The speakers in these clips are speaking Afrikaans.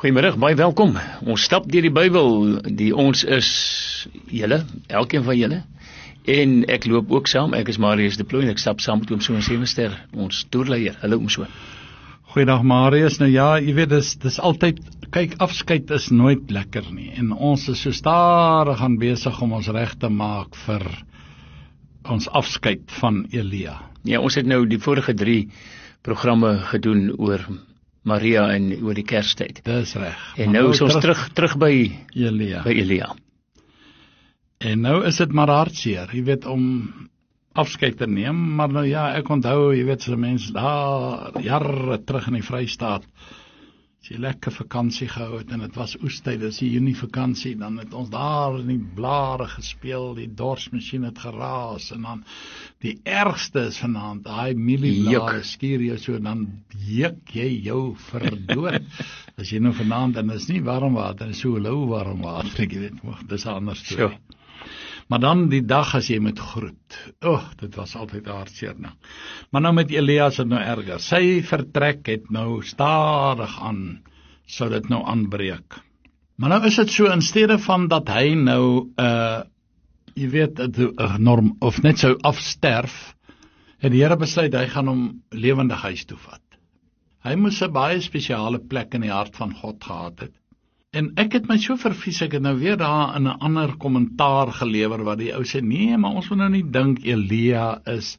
Goeiemiddag, baie welkom. Ons stap deur die Bybel, ons is julle, elkeen van julle. En ek loop ook saam, ek is Marius de Plooy en ek stap saam met oom So en Sewenster, ons toerleier. Hallo oom So. Goeiedag Marius, nou ja, jy weet, dis altyd, kyk, afskeid is nooit lekker nie, en ons is so stadig aan besig om ons reg te maak vir ons afskeid van Elia. Ja, ons het nou die vorige 3 programme gedoen oor Maria en oor die Kerstyd. Dis reg. En nou is ons terug by Elia. En nou is dit maar hartseer, jy weet, om afskeid te neem, maar nou ja, ek onthou, jy weet, so mense daar jare terug in die Vrystaat, as jy lekker vakansie gehou het, en het was oestyd, dis die Junie vakansie, dan het ons daar in die blare gespeel, die dorsmasjien het geraas, en dan die ergste is vanaand, daai mielieblare skier jou so, dan juk jy jou verdood, as jy nou vanaand, en is nie warm water, en so lou warm water, ek weet, dis 'n ander storie. Maar dan die dag as jy moet groet, dit was altyd hartseer nou. Maar nou met Elia is dit nou erger, sy vertrek het nou stadig aan, sou dit nou aanbreek. Maar nou is dit so, in steede van dat hy nou, jy weet, norm, of net so afsterf, het die Here besluit, hy gaan hom lewendig huis toe vat. Hy moes 'n baie spesiale plek in die hart van God gehad het. En ek het my so vervies, ek het nou weer daar in 'n ander kommentaar gelewer, wat die ou sê, nee, maar ons moet nou nie dink, Elia is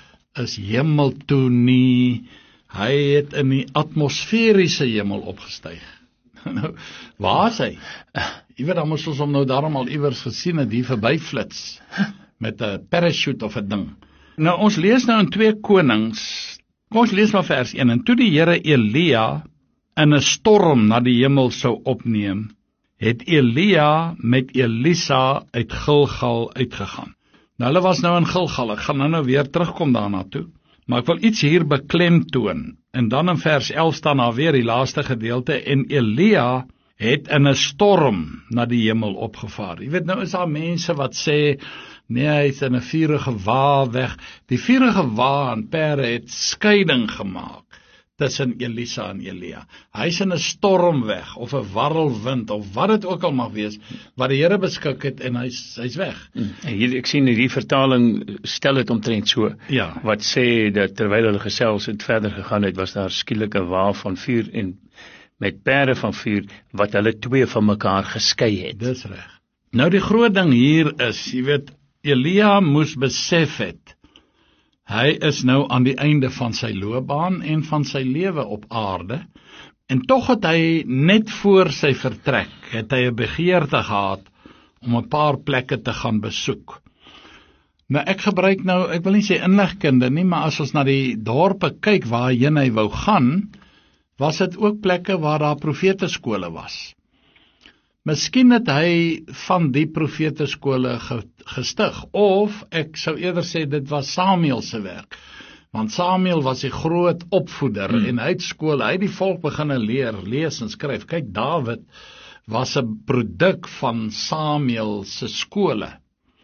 hemel toe nie, hy het in die atmosferiese hemel opgestyg. Nou, waar is hy? Jy weet, dan moes ons hom nou daarom al iewers gesien het, hier verbyflits, met 'n parachute of 'n ding. Nou, ons lees nou in 2 Konings, kom ons lees maar vers 1, en toe die Here Elia in 'n storm na die hemel sou opneem, het Elia met Elisa uit Gilgal uitgegaan. Nou, hulle was nou in Gilgal, ek gaan nou weer terugkom daarna toe, maar ek wil iets hier beklemtoon, en dan in vers 11 staan daar weer die laaste gedeelte, en Elia het in 'n storm na die hemel opgevaar. Jy weet, nou is daar mense wat sê, nee, hy is in 'n vurige wa weg, die vurige wa en pere het skeiding gemaak tussen Elisa en Elia. Hy is in 'n storm weg, of 'n warrelwind, of wat dit ook al mag wees, wat die Here beskik het, en hy's weg. Hier, ek sien die vertaling stel dit omtrent so, ja, wat sê dat terwyl hulle gesels het verder gegaan het, was daar skielik 'n wa van vuur, en met pere van vuur, wat hulle 2 van mekaar geskei het. Dis reg. Nou die groot ding hier is, jy weet, Elia moes besef het, hy is nou aan die einde van sy loopbaan en van sy lewe op aarde, en tog het hy net voor sy vertrek, het hy 'n begeerte gehad om 'n paar plekke te gaan besoek. Nou ek gebruik nou, ek wil nie sê inlegkunde nie, maar as ons na die dorpe kyk waarheen hy wou gaan, was dit ook plekke waar daar profeteskole was. Miskien het hy van die profeteskole gestig, of ek sou eerder sê dit was Samuel se werk, want Samuel was die groot opvoeder, en hy het die volk begin leer, lees en skryf. Kyk, Dawid was 'n produk van Samuel se skole.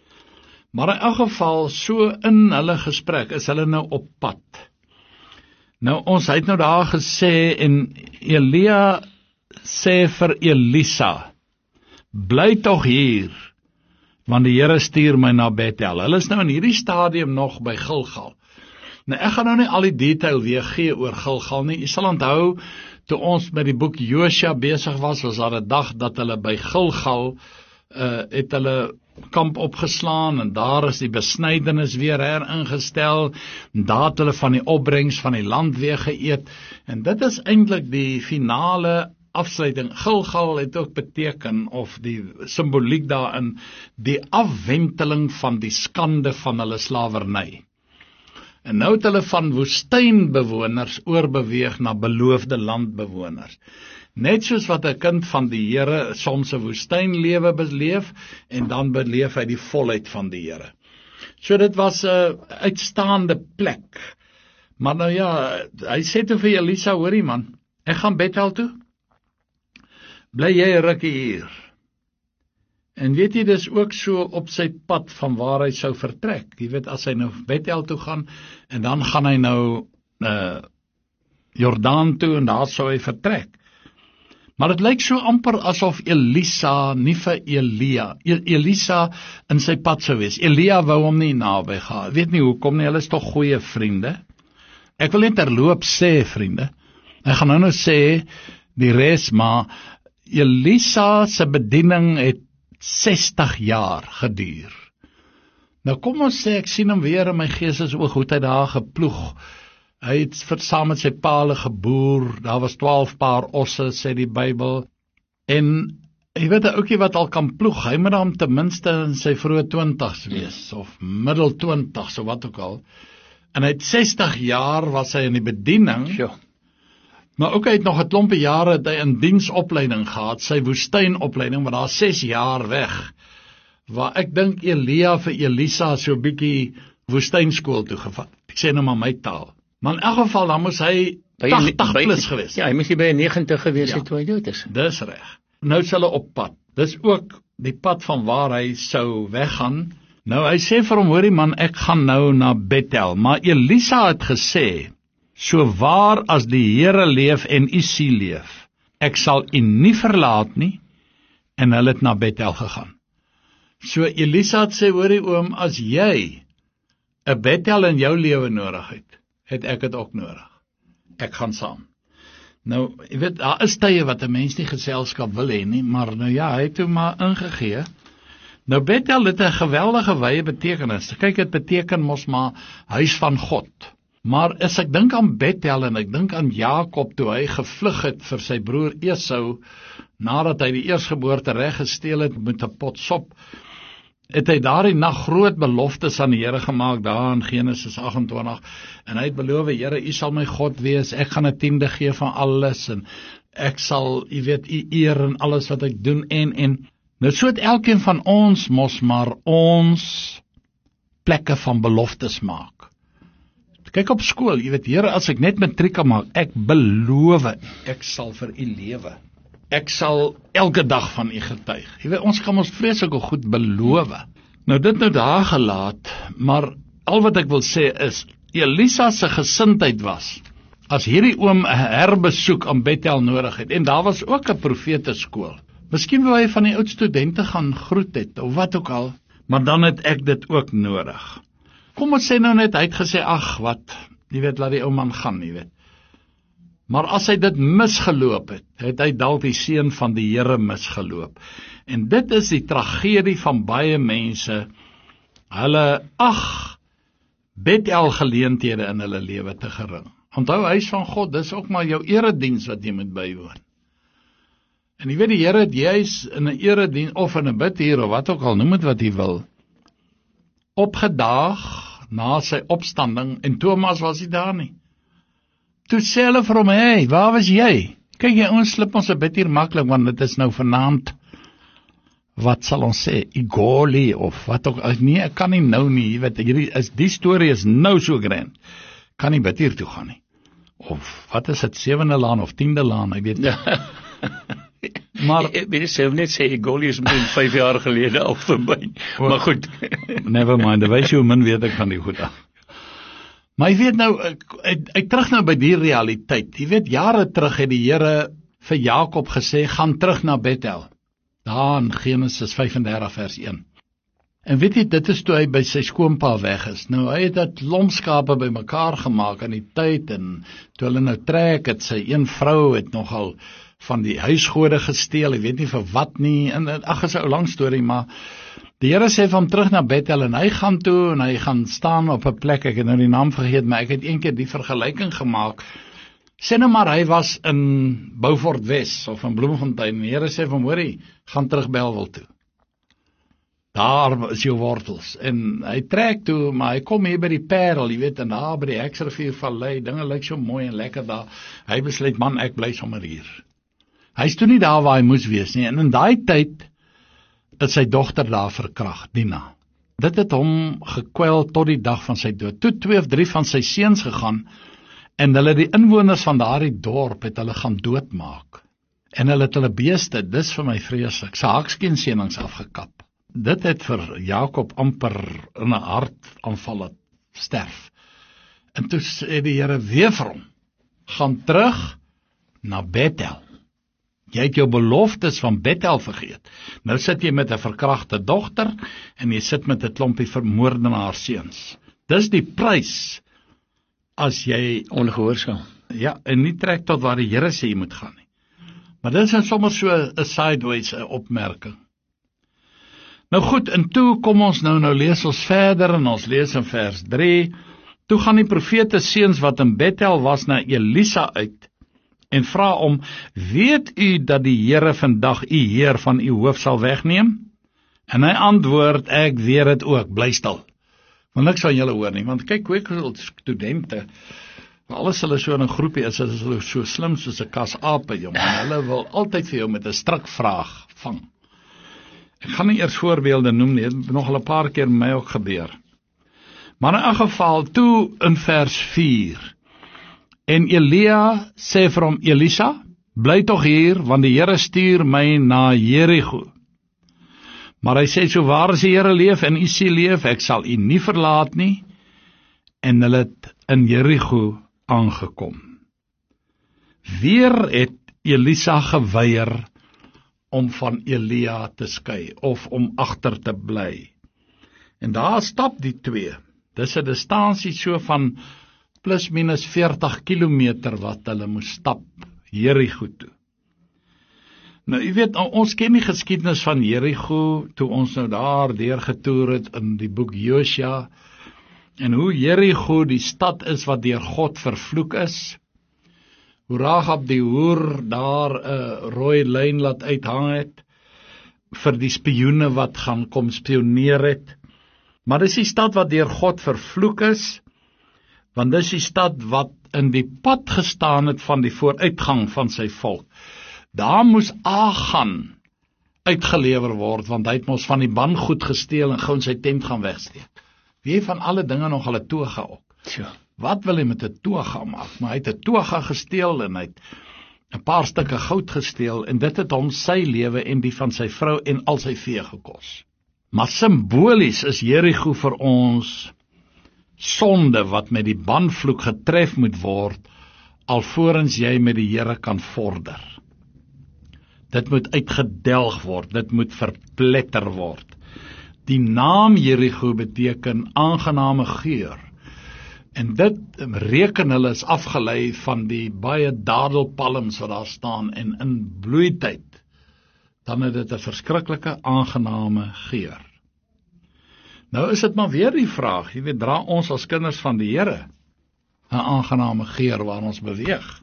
Maar in elk geval, so in hulle gesprek, is hulle nou op pad. Nou, ons het nou daar gesê, en Elia sê vir Elisa, bly tog hier, want die Here stuur my na Bethel. Hulle is nou in hierdie stadium nog by Gilgal. Nou, ek gaan nou nie al die detail weer gee oor Gilgal nie. Jy sal onthou, toe ons met die boek Josua besig was daar 'n dag dat hulle by Gilgal, het hulle kamp opgeslaan, en daar is die besnydenis weer heringestel, en daar het hulle van die opbrengs van die land weer geëet, en dit is eintlik die finale afsluiting. Gilgal het ook beteken, of die simboliek daarin, die afwenteling van die skande van hulle slawerny. En nou het hulle van woestynbewoners oorbeweeg na beloofde landbewoners. Net soos wat 'n kind van die Here soms 'n woestynlewe beleef, en dan beleef hy die volheid van die Here. So dit was 'n uitstaande plek. Maar nou ja, hy sê toe vir Elisa, hoorie man, ek gaan Bethel toe, bly jy 'n rukkie hier. En weet jy, dis ook so op sy pad van waar hy sou vertrek. Jy weet, as hy nou Bethel toe gaan, en dan gaan hy nou Jordaan toe, en daar sou hy vertrek. Maar dit lyk so amper asof Elisa nie vir Elisa in sy pad sou wees. Elia wou hom nie naby gaan. Weet nie hoekom nie, hulle is tog goeie vriende. Ek wil net terloop sê, vriende, ek gaan nou sê die res, maar Elisa se bediening het 60 jaar geduur. Nou kom ons sê, ek sien hom weer in my geestesoog, hoe het hy daar geploeg. Hy het saam met sy paal geboer, daar was 12 paar osse, sê die Bybel, en jy weet 'n ouetjie wat al kan ploeg, hy moet dan ten minste in sy vroeë 20's wees, of middel 20's, of wat ook al, en hy het 60 jaar was hy in die bediening, Sure. maar ook hy het nog 'n klompie jare het hy in diensopleiding gehad, sy woestynopleiding, maar daar 6 jaar weg, waar ek dink Elia vir Elisa so 'n bietjie woestynskool toe gevat, ek sê nou maar my taal, maar in elk geval, dan moes hy 80 plus gewees. Ja, hy moes by 90 gewees Ja. het toe hy dood is. Dis reg. Nou is hulle op pad. Dis ook die pad van waar hy sou weggaan. Nou hy sê vir hom, hoorie man, ek gaan nou na Bethel. Maar Elisa het gesê, so waar as die Here leef en u siel leef, ek sal u nie verlaat nie, en hulle het na Bethel gegaan. So Elisa het sê, hoorie oom, as jy 'n Bethel in jou lewe nodig het ek dit ook nodig. Ek gaan saam. Nou, jy weet, daar is tye wat 'n mens nie geselskap wil hê nie, maar nou ja, hy het toe maar ingegee. Nou Bethel het 'n geweldige wye betekenis. Kyk, dit beteken mos maar huis van God. Maar as ek dink aan Bethel en ek dink aan Jakob toe hy gevlug het vir sy broer Esau, nadat hy die eersgeboorte reg gesteel het met 'n pot sop, het hy daardie nag groot beloftes aan die Here gemaak, daar in Genesis 28, en hy het beloof, Here, u sal my God wees, ek gaan 'n tiende gee van alles, en ek sal, jy weet, u eer in alles wat ek doen, en, nou so het elkeen van ons mos maar ons plekke van beloftes maak. Kyk op skool, jy weet, Here, as ek net matriek kan maak, ek beloof, ek sal vir u lewe. Ek sal elke dag van u getuig. Jy weet, ons kan ons vreeslike goed beloof. Nou dit nou daar gelaat, maar al wat ek wil sê is, Elisa se gesindheid was, as hierdie oom 'n herbesoek aan Bethel nodig het, en daar was ook 'n profeteskool, miskien wou hy van die oud studente gaan groet het, of wat ook al, maar dan het ek dit ook nodig. Kom ons sê nou net, hy het gesê, ag wat, jy weet, laat die ou man gaan, jy weet. Maar as hy dit misgeloop het hy dalk die seën van die Here misgeloop. En dit is die tragedie van baie mense. Hulle Bethel geleenthede in hulle lewe te gering. Onthou, huis van God, dis ook maar jou erediens wat jy moet bywoon. En jy weet, die Here het juis in 'n erediens of in 'n bidhuur of wat ook al, noem dit wat jy wil, opgedaag na sy opstanding, en Thomas was nie daar nie. Toe sê hulle vir hom, hey, waar was jy? Kyk, jy, ons slip ons 'n bid hier maklik, want dit is nou vanaand, wat sal ons sê, Igoli, of wat ook, nee, ek kan nie nou nie, jy weet, die storie is nou so grand, kan nie bid hier toe gaan nie. Of, wat is dit, 7de laan of 10de laan, ek weet nie. Maar, Ek wil net sê, Igoli is min 5 jaar gelede al verby, maar goed. Never mind, wys jy hoe min weet ek van die goed af. Maar jy weet nou, ek terug nou by die realiteit. Jy weet, jare terug het die Here vir Jakob gesê, gaan terug na Bethel. Daar in Genesis 35 vers 1. En weet jy, dit is toe hy by sy skoonpa weg is. Nou, hy het dat lompskape by mekaar gemaak in die tyd, en toe hulle nou trek, het sy een vrou het nogal van die huisgode gesteel, ek weet nie vir wat nie, en ag, is 'n lang storie, maar die Here sê vir hom terug na Bethel, en hy gaan toe, en hy gaan staan op 'n plek, ek het nou die naam vergeet, maar ek het een keer die vergelyking gemaak, sê nou maar, hy was in Beaufort Wes, of in Bloemfontein, en die Here sê vir hom, hoorie, gaan terug Bellville toe, daar is jou wortels, en hy trek toe, maar hy kom hier by die Parel, jy weet, en daar by die Heksrivier Vallei, dinge lyk so mooi en lekker daar, hy besluit, man, ek bly sommer hier. Hy is toe nie daar waar hy moes wees nie, en in daai tyd is sy dogter daar verkragt, Dina. Dit het hom gekwel tot die dag van sy dood. Toe 2 of 3 van sy seuns gegaan, en hulle die inwoners van daardie dorp het hulle gaan doodmaak. En hulle het hulle beeste, dis vir my vreeslik, sy hakskeensenings afgekap. Dit het vir Jakob amper in 'n hartaanval sterf. En toe sê die Here weer vir hom, gaan terug na Bethel. Jy het jou beloftes van Bethel vergeet. Nou sit jy met 'n verkragte dogter en jy sit met 'n klompie vermoordenaarseuns. Dis die prys as jy ongehoorsaam. ja, en nie trek tot waar die Here sê jy moet gaan nie. Maar dit is sommer so 'n sideways opmerking. Nou goed, en toe kom ons nou lees ons verder en ons lees in vers 3. Toe gaan die profete seuns wat in Bethel was na Elisa uit en vra om, weet u dat die Here vandag u heer van u hoof sal wegneem? En hy antwoord, ek weet dit ook, bly stil. Want niks van julle hoor nie, want kyk hoe studente, alles hulle so in 'n groepie is hulle so slim soos 'n kas ape, jong, en hulle wil altyd vir jou met 'n strikvraag vang. Ek gaan nie eers voorbeelde noem nie, dit het nog al 'n paar keer met my ook gebeur. Maar in 'n geval, toe in vers 4, en Elia sê vir hom, Elisa, bly tog hier, want die Here stuur my na Jerigo. Maar hy sê, so waar as die Here leef en u siel leef, ek sal u nie verlaat nie, en hulle het in Jerigo aangekom. Weer het Elisa geweier om van Elia te skei, of om agter te bly. En daar stap die twee. Dis 'n distansie so van plus minus 40 kilometer wat hulle moes stap, Jerigo toe. Nou, jy weet, ons ken die geskiedenis van Jerigo, toe ons nou daar deurgetoer het in die boek Josua, en hoe Jerigo die stad is wat deur God vervloek is, hoe Rahab die hoer daar 'n rooi lyn laat uithang het, vir die spioene wat gaan kom spioneer het, maar dis die stad wat deur God vervloek is, want dis die stad wat in die pad gestaan het van die vooruitgang van sy volk. Daar moes Agan uitgelewer word, want hy het mos van die bangoed gesteel en gou in sy tent gaan wegsteek. Wie van alle dinge nog al 'n toga ook? Tja. Wat wil hy met 'n toga maak? Maar hy het 'n toga gesteel en hy het 'n paar stukke goud gesteel en dit het hom sy lewe en die van sy vrou en al sy vee gekos. Maar simbolies is Jerigo vir ons sonde wat met die banvloek getref moet word, alvorens jy met die Here kan vorder. Dit moet uitgedelg word, dit moet verpletter word. Die naam Jerigo beteken aangename geur. En dit reken hulle is afgelei van die baie dadelpalms wat daar staan en in bloeityd, dan het dit 'n verskriklike aangename geur. Nou is dit maar weer die vraag, jy weet, dra ons as kinders van die Here 'n aangename geur waar ons beweeg?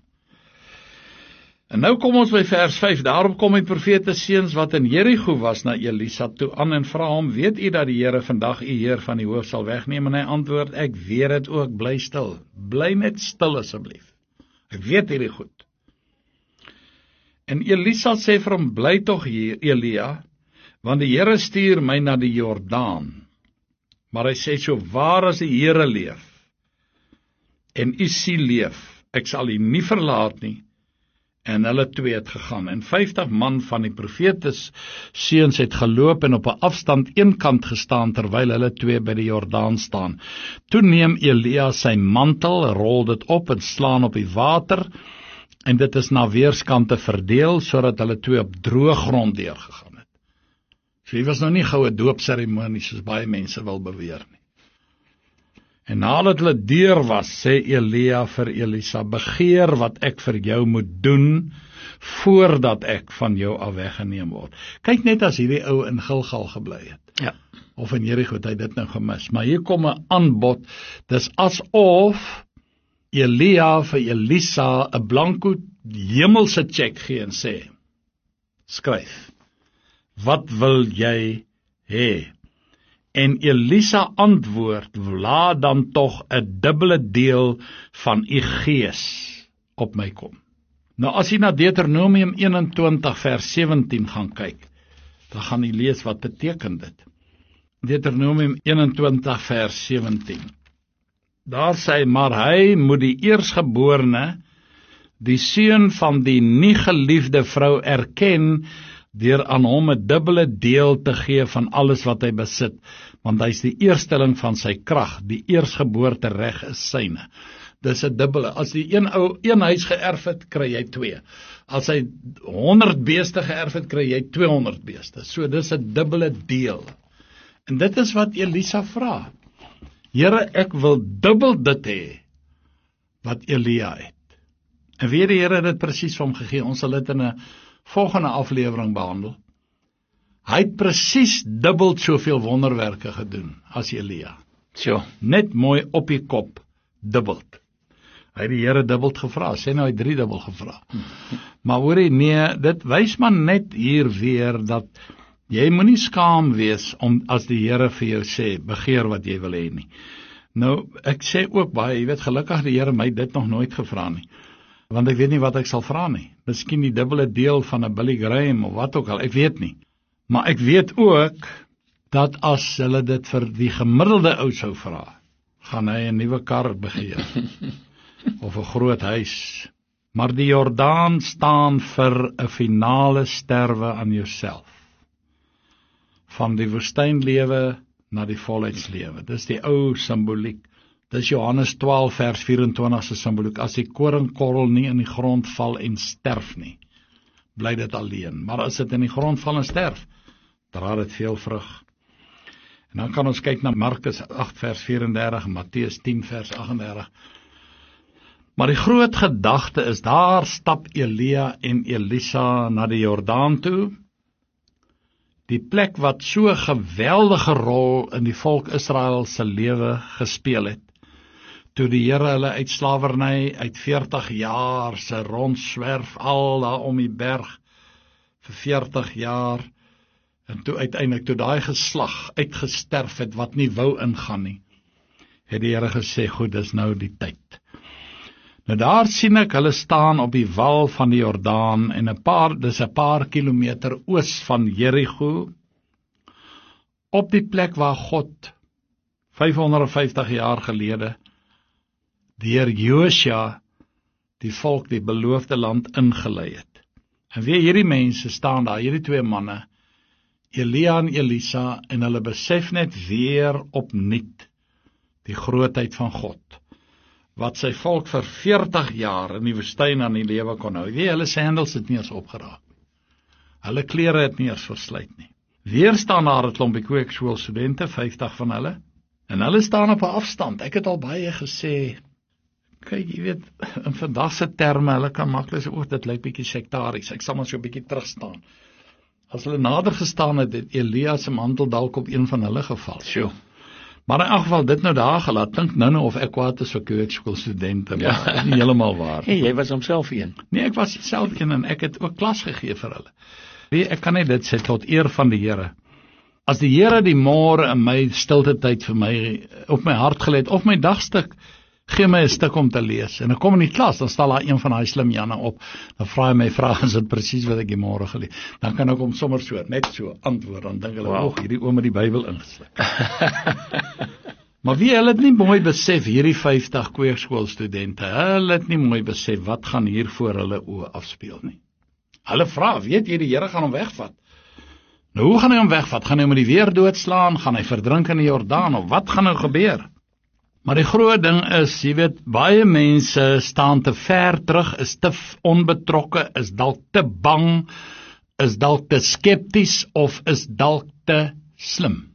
En nou kom ons by vers 5, daarop kom die profete seuns wat in Jerigo was na Elisa toe aan en vra hom, weet u dat die Here vandag u heer van die hoof sal wegneem? En hy antwoord, ek weet dit ook, bly stil, bly net stil asseblief, ek weet hierdie goed. En Elisa sê vir hom, bly tog hier, Elia, want die Here stuur my na die Jordaan. Maar hy sê, so waar as die Here leef, en u siel leef, ek sal u nie verlaat nie, en hulle twee het gegaan, en 50 man van die profetes seuns het geloop en op 'n afstand een kant gestaan, terwyl hulle twee by die Jordaan staan. Toe neem Elia sy mantel, rol dit op en slaan op die water, en dit is na weerskante verdeel, sodat hulle twee op droë grond deurgegaan het. So hier was nou nie goue doopseremonie, soos baie mense wil beweer nie. En nadat hulle deur was, sê Elia vir Elisa, begeer wat ek vir jou moet doen, voordat ek van jou af weggeneem word. Kyk net as hierdie ou in Gilgal gebly het. Ja. Of in Jerigo het hy dit nou gemis. Maar hier kom 'n aanbod, dis asof Elia vir Elisa 'n blanko hemelse cheque gee en sê, skryf, wat wil jy hê? En Elisa antwoord, laat dan tog 'n dubbele deel van u gees op my kom. Nou as jy na Deuteronomium 21 vers 17 gaan kyk, dan gaan jy lees wat beteken dit. Deuteronomium 21 vers 17. Daar sê, maar hy moet die eersgeborene, die seun van die nie geliefde vrou erken, deur aan hom 'n dubbele deel te gee van alles wat hy besit, want hy is die eersteling van sy krag, die eersgeboorte reg is syne. Dis 'n dubbele. As die een huis geërf het, kry jy 2. As hy 100 beeste geërf het, kry jy 200 beeste. So dis 'n dubbele deel. En dit is wat Elisa vra. Here, ek wil dubbel dit hê wat Elia het. En weet die Here het dit presies vir hom gegee. Ons sal dit in 'n volgende aflewering behandel. Hy het presies dubbel soveel wonderwerke gedoen as Elia. So, Net mooi op die kop, dubbeld. Hy het die Here dubbeld gevra, sê nou hy 3 dubbel gevra. Maar hoorie, nee, dit wys maar net hier weer dat jy moenie skaam wees om as die Here vir jou sê, begeer wat jy wil hê nie. Nou, ek sê ook baie, jy weet, gelukkig die Here my dit nog nooit gevra nie. Want ek weet nie wat ek sal vra nie. Miskien die dubbele deel van 'n Billy Graham of wat ook al, ek weet nie. Maar ek weet ook dat as hulle dit vir die gemiddelde ou sou vra, gaan hy 'n nuwe kar begeer of 'n groot huis. Maar die Jordaan staan vir 'n finale sterwe aan jouself. Van die woestynlewe na die volheidslewe. Dis die ou simboliek. Dis Johannes 12 vers 24 se simboliek. As die koringkorrel nie in die grond val en sterf nie, bly dit alleen. Maar as dit in die grond val en sterf, dra dit veel vrug. En dan kan ons kyk na Markus 8 vers 34 en Matteus 10 vers 38. Maar die groot gedagte is, daar stap Elia en Elisa na die Jordaan toe, die plek wat so 'n geweldige rol in die volk Israel se lewe gespeel het, toe die Here hulle uit slawerny, uit 40 jaar se rondswerf al daar om die berg vir 40 jaar, en toe uiteindelik, toe daai geslag uitgesterf het, wat nie wou ingaan nie, het die Here gesê, goed, dis nou die tyd. Nou daar sien ek, hulle staan op die wal van die Jordaan, en dis 'n paar kilometer oos van Jerigo, op die plek waar God 550 jaar gelede deur Josua die volk die beloofde land ingelei het. En weer hierdie mense staan daar, hierdie 2 manne, Elia en Elisa, en hulle besef net weer opnuut die grootheid van God, wat sy volk vir 40 jaar in die woestyn aan die lewe kon hou. Weet, hulle sandals het nie eens opgeraak. Hulle klere het nie eens versluit nie. Weer staan daar 'n klompie kweekskoolstudente, 50 van hulle, en hulle staan op 'n afstand. Ek het al baie gesê, kyk, jy weet, in vandag se terme, hulle kan maklik sê, dit lyk bietjie sektaries, ek sal maar so 'n bietjie terugstaan. As hulle nader gestaan het, het Elia se mantel dalk op een van hulle geval. so. Maar in elk geval, dit nou daar gelaat, dink nou of ek kwaad is vir kweekskoolstudente, maar dit is nie heeltemal waar. Hey, jy was homself een. Nee, ek was self een, en ek het ook klas gegee vir hulle. Weet, ek kan net dit sê, tot eer van die Here. As die Here die môre in my stilte tyd vir my, op my hart gelê het, of my dagstuk, gee my 'n stuk om te lees, en ek kom in die klas, dan staan daar een van daai slim Janne op, dan vra hy my vrae, is dit presies wat ek die môre gelees, dan kan ek hom sommer so, net so, antwoord, dan dink hulle, Wow. hierdie oom het die Bybel ingesluk. Maar wie, hulle het nie mooi besef, hierdie 50 kweekskoolstudente, hulle het nie mooi besef, wat gaan hier voor hulle oë afspeel nie. Hulle vra, weet jy, die Here gaan hom wegvat. Nou, hoe gaan hy hom wegvat? Gaan hy hom met die weer doodslaan? Gaan hy verdrink in die Jordaan? Of wat gaan nou gebeur? Maar die groot ding is, jy weet, baie mense staan te ver terug, is te onbetrokke, is dalk te bang, is dalk te skepties, of is dalk te slim.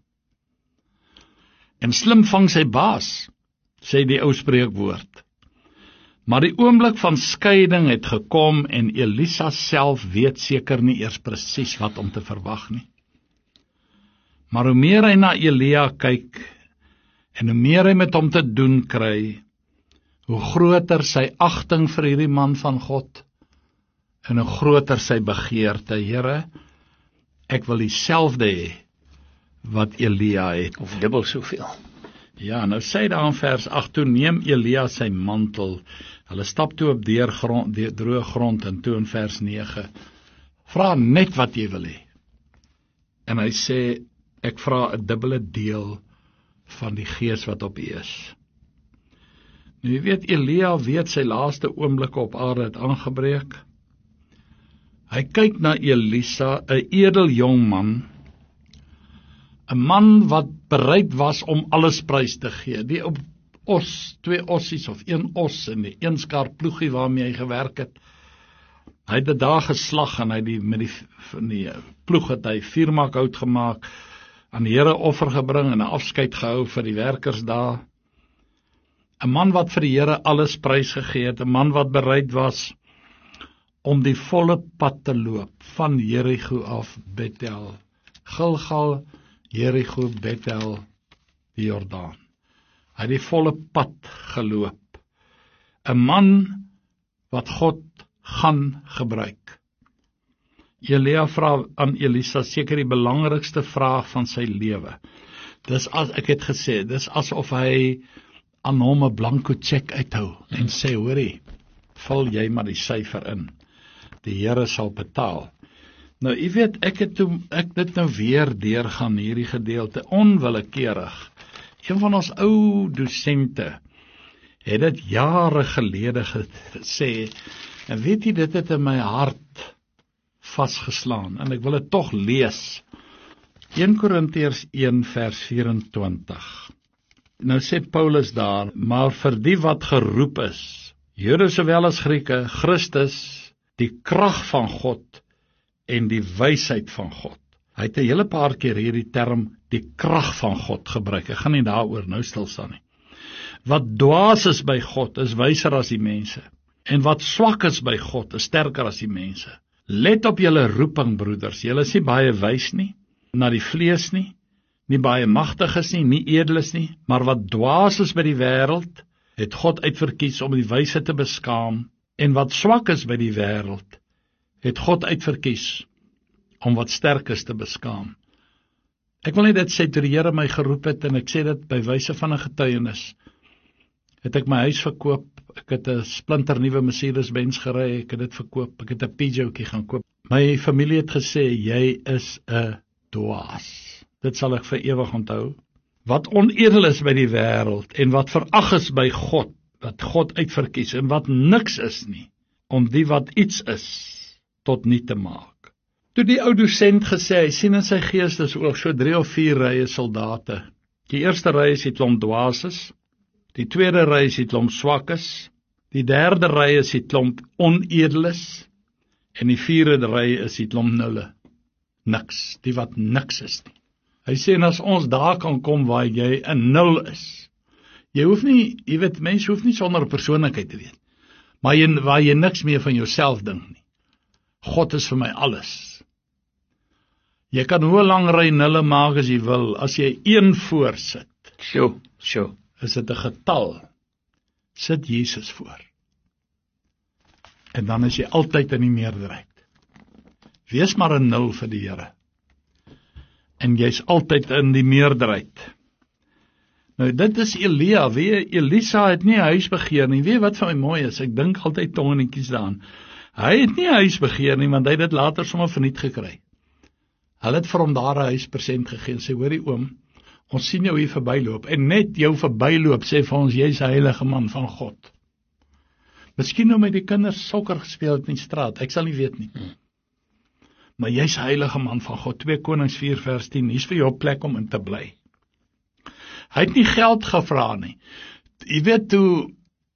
En slim vang sy baas, sê die ou spreekwoord. Maar die oomblik van skeiding het gekom, en Elisa self weet seker nie eers presies wat om te verwag nie. Maar hoe meer hy na Elia kyk, en hoe meer hy met hom te doen kry, hoe groter sy agting vir hierdie man van God, en hoe groter sy begeerte. Here, ek wil dieselfde hê wat Elia het. Of dubbel soveel. Ja, nou sê daar in vers 8, toe neem Elia sy mantel, hulle stap toe op droë grond, en toe in vers 9, vra net wat jy wil hê. En hy sê, ek vra 'n dubbele deel van die gees wat op u is. Nou jy weet, Elia weet sy laaste oomblikke op aarde het aangebreek. Hy kyk na Elisa, 'n edel jong man, 'n man wat bereid was om alles prys te gee, die op os, 2 ossies of 1 os en die 1 skaar ploegie waarmee hy gewerk het. Hy het dit daar geslag en met die ploeg het hy 4 mak hout gemaak, aan die Here offer gebring en 'n afskeid gehou vir die werkers daar. 'n Man wat vir die Here alles prys gegee het, 'n man wat bereid was om die volle pad te loop, van Jerigo af Bethel, Gilgal, Jerigo, Bethel, die Jordaan. Hy het die volle pad geloop. 'n Man wat God gaan gebruik. Elia vra aan Elisa seker die belangrikste vraag van sy lewe. Ek het gesê, dis asof hy aan hom 'n blanko cheque uithou en sê, hoorie, vul jy maar die syfer in. Die Here sal betaal. Nou, jy weet, ek dit nou weer deurgaan hierdie gedeelte, onwillekeurig. Een van ons ou dosente het dit jare gelede gesê, en weet jy, dit het in my hart vasgeslaan, en ek wil dit tog lees. 1 Korintiërs 1 vers 24. Nou sê Paulus daar, maar vir die wat geroep is, Jode sowel as Grieke, Christus, die krag van God en die wysheid van God. Hy het 'n hele paar keer hierdie term, die krag van God gebruik. Ek gaan nie daaroor nou stil staan nie. Wat dwaas is by God, is wyser as die mense. En wat swak is by God, is sterker as die mense. Let op julle roeping, broeders. Julle is nie baie wys nie, na die vlees nie baie magtig is nie edel is nie, maar wat dwaas is by die wêreld, het God uitverkies om die wyse te beskaam, en wat swak is by die wêreld, het God uitverkies om wat sterk is te beskaam. Ek wil nie dit sê toe die Here my geroep het, en ek sê dit by wyse van 'n getuienis. Het ek my huis verkoop, ek het 'n splinter nuwe Mercedes-Benz gery, ek het dit verkoop, ek het 'n Peugeotjie gaan koop. My familie het gesê, jy is 'n dwaas. Dit sal ek vir ewig onthou. Wat onedel is by die wêreld, en wat verag is by God, wat God uitverkies, en wat niks is nie, om die wat iets is, tot niet te maak. Toe die ou dosent gesê, hy sien in sy gees, dis ook so 3 of 4 rye soldate. Die eerste ry is die klomp dwaases, die tweede ry is die klomp swakkes, die derde ry is die klomp onedeles, en die vierde ry is die klomp nulle. Niks, die wat niks is nie. Hy sê, en as ons daar kan kom waar jy 'n 0 is, jy hoef nie, jy weet, mens hoef nie sonder 'n persoonlikheid te weet, maar waar jy niks meer van jouself dink nie. God is vir my alles. Jy kan hoe lang ry nulle maak as jy wil, as jy 1 voorsit, is dit 'n getal, sit Jesus voor. En dan is jy altyd in die meerderheid. Wees maar 'n 0 vir die Here. En jy's altyd in die meerderheid. Nou dit is Elia, Elisa het nie 'n huis begeer nie, weet wat vir my mooi is, ek dink altyd tonnetjies daaraan. Hy het nie 'n huis begeer nie, want hy het dit later sommer verniet gekry. Hulle het vir hom daar 'n huispersent gegee en sê, hoorie oom, ons sien jou hier verbyloop, en net jou verbyloop sê vir ons, jy's 'n heilige man van God. Miskien nou met die kinders sokker gespeel het in die straat, ek sal nie weet nie. Maar jy's 'n heilige man van God, 2 Konings 4 vers 10, hier's vir jou plek om in te bly. Hy het nie geld gevra nie. Jy weet toe,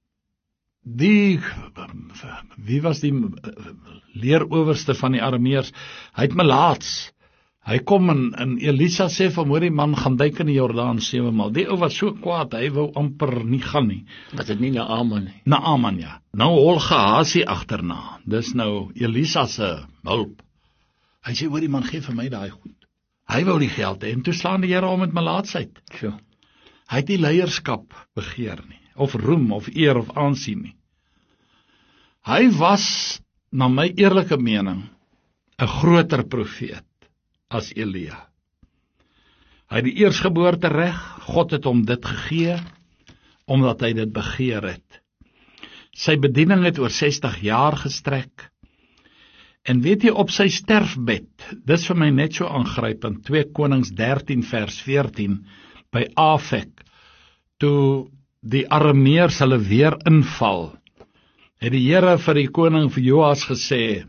wie was die leerowerste van die Arameërs, hy het melaats. Hy kom en Elisa sê van, hoor die man, gaan duik in die Jordaan 7 maal. Die ou was so kwaad, hy wou amper nie gaan nie. Was dit nie Naaman nie? Naaman, ja. Nou hol Gehasie agterna. Dis nou Elisa se hulp. Hy sê, hoor die man, gee vir my daai goed. Hy wou die geld hê, en toe slaan die Here om met melaatsheid. Hy het nie leierskap begeer nie, of roem, of eer, of aansien nie. Hy was, na my eerlike mening, 'n groter profeet as Elia. Hy het die eersgeboorte reg, God het hom dit gegee, omdat hy dit begeer het. Sy bediening het oor 60 jaar gestrek, en weet jy, op sy sterfbed, dis vir my net so aangrypend, 2 Konings 13 vers 14, by Afek, toe die Arameërs hulle weer inval, het die Here vir die koning vir Joas gesê,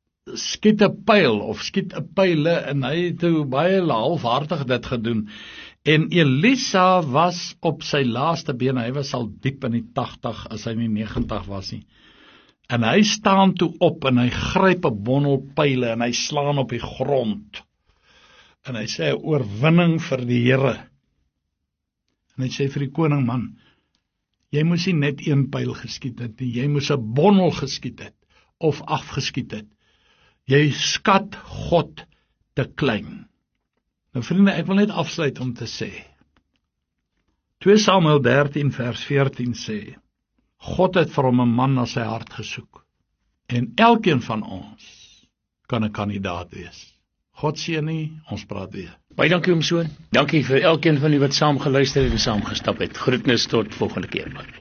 skiet 'n pyl, of skiet 'n pyle, en hy het toe baie halfhartig dit gedoen, En Elisa was op sy laaste bene, hy was al diep in die 80 as hy nie 90 was nie. En hy staan toe op en hy gryp 'n bondel pyle en hy slaan op die grond. En hy sê, oorwinning vir die Here. En hy sê vir die koning, man, jy moes nie net een pyl geskiet het nie, jy moes 'n bondel geskiet het, of afgeskiet het. Jy skat God te klein. Nou vriende, ek wil net afsluit om te sê, 2 Samuel 13 vers 14 sê, God het vir hom 'n man na sy hart gesoek, en elkeen van ons kan 'n kandidaat wees. God seën nie, ons praat weer. Baie dankie oom Soon. Dankie vir elkeen van u wat saam geluister en saam gestap het. Groetnis tot volgende keer.